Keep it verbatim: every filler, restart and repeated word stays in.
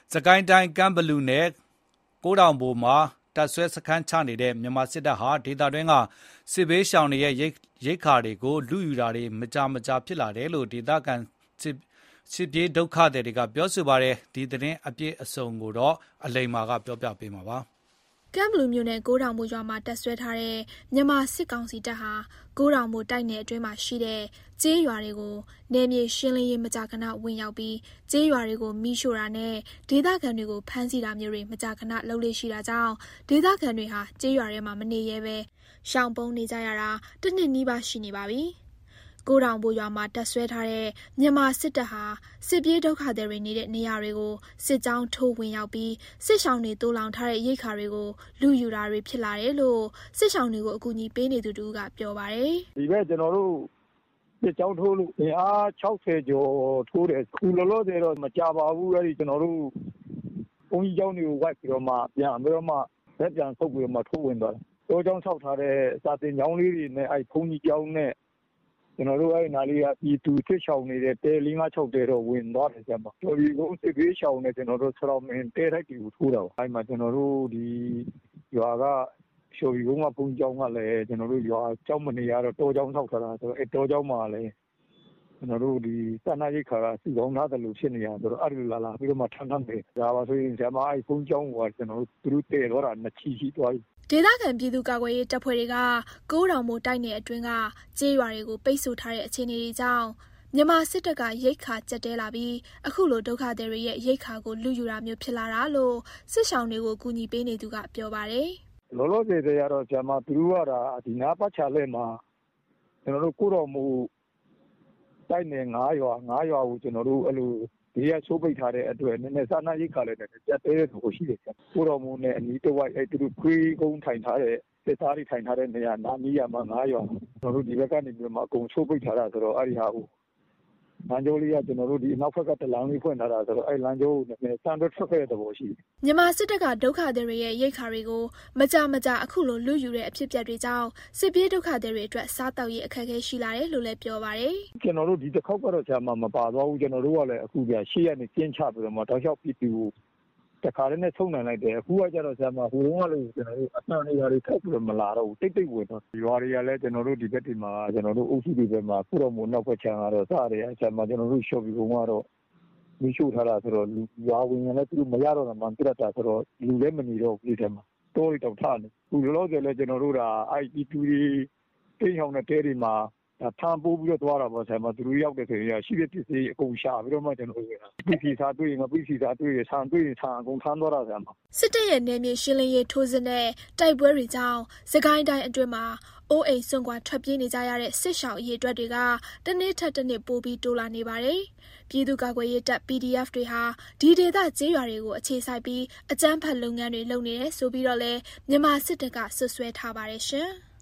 စကိုင်းတိုင်းကမ်းဘလူနဲ့ကိုးတောင်ဘိုမှာတပ်ဆွဲစခန်းချနေတဲ့မြန်မာစစ်တပ်ဟာဒေသတွင်းကစစ်ဘေးရှောင်တွေရဲ့ရိက္ခာတွေကိုလုယူတာတွေမကြာမကြာဖြစ်လာတယ်လို့ဒေသခံစစ်ပြေးဒုက္ခသည်တွေကပြောဆိုပါတယ်ဒီသတင်းအပြည့်အစုံကိုတော့အလိမ္မာကပြောပြပေးမှာပါကမ်ဘလူမြို့နယ်ကိုးတောင်ဘိုရွာမှာတပ်ဆွဲထားတဲ့မြန်မာစစ်ကောင်စီတပ်ဟာကိုးတောင်ဘိုတိုက်နယ်အတွင်းမှာရှိတဲ့ကျေးရွာတွေကိုနယ်မြေရှင်းလင်းရေးမကြာခဏဝင်ရောက်ပြီးကျေးရွာတွေကိုမိရှို့တာနဲ့ဒေသခံတွေကိုဖမ်းဆီးတာမျိုးတွေမကြာခဏလုပ်လေ့ရှိတာကြောင့်ဒေသခံတွေဟာကျေးရွာထဲမှာမနေရဲပဲရှောင်ပုန်းနေကြရတာတစ်နှစ်နီးပါးရှိနေပါပြီကိုးတောင်ဘိုရွာမှာတပ်ဆွဲထားတဲ့မြန်မာစစ်တပ်ဟာစစ်ပြေးဒုက္ခသည်တွေနေတဲ့နေရာတွေကိုစစ်ကြောင်းထိုးဝင်ရောက်ပြီးစစ်ရှောင်တွေတိုးလောင်ထားတဲ့ရိက္ခာတွေကိုလူယူတာတွေဖြစ်လာတယ်လို့စစ်ရှောင်တွေကိုအကူအညီပေးနေသူတူကပြောပါတယ်ဒီဘက်ကျွန်တော်တို့စစ်ကြောင်းထိုးလို့အင်အား၆၀ကျော်ထိုးတယ်ခုလောလောဆယ်တော့မကြပါဘူးအဲ့ဒီကျွန်တော်တို့ဘုံကြီးကျောင်းတွေကိုဝိုက်ပြီးတော့မှပြန်ပြီးတော့မှလက်ပြန်ဆုပ်ပြီးတော့မှထိုးဝင်သွားတယ်တိုးကျောင်းဆောက်ထားတဲ့စာတင်ကျောင်းလေးတွေနဲ့အဲ့ဘုံကြီးကျောင်းနဲ့ကျွန်တော်တို့အဲ့နာလေးကပြည်သူစစ်ရှောင်နေတဲ့တဲ၄၅၆တဲတော့ဝင်သွားတယ်ကျမတော်ဒီကုန်းစစ်ဘေးရှောင်နေကျွန်တော်တို့ဆရာမင်းတဲထိုက်တူထိုးတာပါအဲ့မှာကျွန်တော်တို့ဒီရွာကရှော်ဒီကုန်းကဘုံကျောင်းကလည်းကျွန်တော်တို့ရွာကျောင်းမနေရတော့တောကျောင်းဆောက်ထားတာဆိုတော့အဲ့တောကျောင်းမှာလည်းကျွန်တော်တို့ဒီစန္ဒရိတ်ခါကစီကောင်းသားတယ်လို့ဖြစ်နေရဆိုတော့အဲ့လိုလာလာပြီးတော့မှထမ်းထမ်းနေဒါပါဆိုရင်ဆရာမအဲ့ဘုံကျောင်းကကျွန်တော်တို့သူတို့တဲတော့တာနှစ်ချီရှိသွားပြီဒေသခံပြည်သူကာကွယ်ရေးတပ်ဖွဲ့တွေကကိုးတောင်ဘိုတိုက်နယ်အတွင်းကကျေးရွာတွေကိုပိတ်ဆို့ထားတဲ့အခြေအနေတွေကြောင့်မြန်မာစစ်တပ်ကရိတ်ခါကြက်တဲလာပြီးအခုလိုဒုက္ခသည်တွေရဲ့ရိတ်ခါကိုလူယူတာမျိုးဖြစ်လာတာလို့စစ်ရှောင်တွေကိုကူညီပေးနေသူကပြောပါတယ်လောလောဆယ်တည်းကတော့ဂျာမသူတို့ကဒါဒီနားပတ်ချလဲမှာကျွန်တော်တို့ကိုးတောင်ဘိုတိုက်နယ်၅ရွာ၅ရွာကိုကျွန်တော်တို့အဲ့လိုဒီကချိုးပိတ်ထားတဲ့အတွက်နည်းနည်းစာနာရိတ်ခါလည်းတက်တဲ့သူရှိတယ်ကိုတော်မူနဲ့အနီးတစ်ဝိုက်အဲ့သူတို့ခွေးကုန်းထိုင်ထားတဲ့စစ်သားတွေထိုင်ထားတဲ့နေရာနာမီးရမှာ၅ရွာကျွန်တော်တို့ဒီဘက်ကနေပြီးမှအကုန်ချိုးပိတ်ထားတာဆိုတော့အဲ့ဒီဟာကိုလမ်းကြောလေးကကျွန်တော်တို့ဒီအနောက်ဘက်ကတလမ်းလေးဖွင့်ထားတာဆိုတော့အဲ့လမ်းကြောကိုလည်းစံတော့ထွက်ခဲ့တဲ့သဘောရှိတယ်မြန်မာစစ်တပ်ကဒုက္ခသည်တွေရဲ့ရိတ်ခါတွေကိုမကြမကြအခုလိုလူယူတဲ့အဖြစ်အပျက်တွေကြောင့်စစ်ပြေးဒုက္ခသည်တွေအတွက်စားတောက်ရေးအခက်အခဲရှိလာတယ်လို့လည်းပြောပါတယ်ကျွန်တော်တို့ဒီတစ်ခေါက်ကတော့ဂျာမမပါသွားဘူးကျွန်တော်တို့ကလည်းအခုပြရှေ့ကနေကျင်းချပြီးတော့မှတောက်လျှောက်ပြည်သူတခါတည်းနဲ့ဆုံးနိုင်လိုက်တယ်အခုကကျတော့ဂျာမဟိုတုန်းကလည်းကျွန်တော်တို့အနှံ့နေရာတွေထပ်ပြီးတော့မလာတော့ဘူးတိတ်တိတ်ဝင်တော့ရွာတွေကလည်းကျွန်တော်တို့ဒီဘက်တွေမှာကျွန်တော်တို့အုပ်စုတွေဘက်မှာခုတော့မို့နောက်ဘက်ချမ်းကတော့စတယ်ဂျာမကျွန်တော်တို့ရှော့ပြီးကုန်ကတော့မိရှုထားတာဆိုတော့လူရွာဝင်ရင်လည်းသူတို့မရတော့တာမှပြတ်တာဆိုတော့လူလည်းမနေတော့ဘူးဒီထဲမှာတိုးရီတောင်ထားနေခုလောလောဆယ်လည်းကျွန်တော်တို့ကအဲ့ဒီတူတွေတိတ်ဟောင်းတဲ့တဲတွေမှာဒါထမ်းပိုးပြီးတော့သွားတာပေါ့ဆရာမသူတို့ရောက်တဲ့ဆိုရင်ရှိတဲ့ပစ္စည်းအကုန်ရှာပြီးတော့မှကျွန်တော်တို့ကပစ္စည်းစားတွေ့ရင်ပစ္စည်းစားတွေ့ရင်ဆန်တွေ့ရင်ဆန်အကုန်ထမ်းသွားတာဆရာမစစ်တပ်ရဲ့နယ်မြေရှင်းလင်းရေးထိုးစစ်နဲ့တိုက်ပွဲတွေကြောင့်စကိုင်းတိုင်းအတွင်းမှာအိုးအိမ်စွန့်ခွာထွက်ပြေးနေကြရတဲ့စစ်ရှောင်အရေးအတွက်တွေကတနေ့ထက်တနေ့ပိုပြီးတိုးလာနေပါတယ်ပြည်သူ့ကာကွယ်ရေးတပ် ပီဒီအက်ဖ် တွေဟာဒီဒေသကျေးရွာတွေကိုအခြေစိုက်ပြီးအကြမ်းဖက်လုပ်ငန်းတွေလုပ်နေတယ်ဆိုပြီးတော့လဲမြန်မာစစ်တပ်ကဆွဆွဲထားပါတယ်ရှင်